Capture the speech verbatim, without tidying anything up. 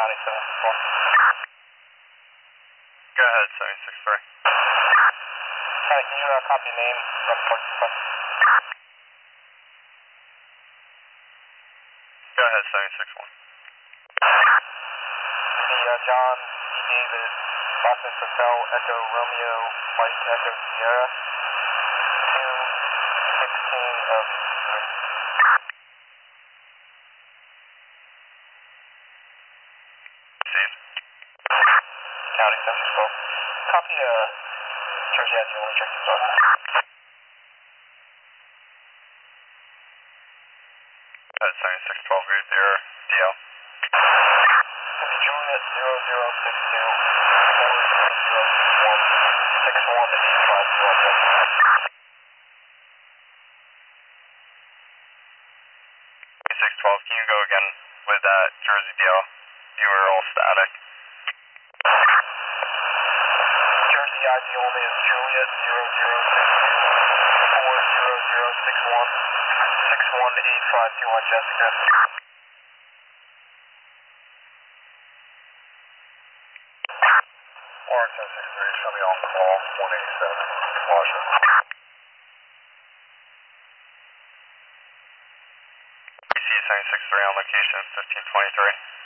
County seven six one. Go ahead, seven six three. County, can you uh, copy your name from Park Request? Go ahead, seven six one. The uh, John D. David, Boston Hotel, Echo Romeo, Mike Echo Sierra, two sixteen of three. Steve. County seven six twelve. Copy uh, Jersey as the only check as well. At seven six twelve, grade zero, D L. Copy Juliet zero zero six two, four zero zero six one, six one eight five two on Jessica. six twelve, can you go again with that Jersey D L? You were all static. Jersey I D only is Juliet zero zero six two, four zero zero six one, six one eight five two on Jessica. Orange seven six three, show me on call, one eighty-seven, Washington. B C seven six three on location, fifteen twenty-three.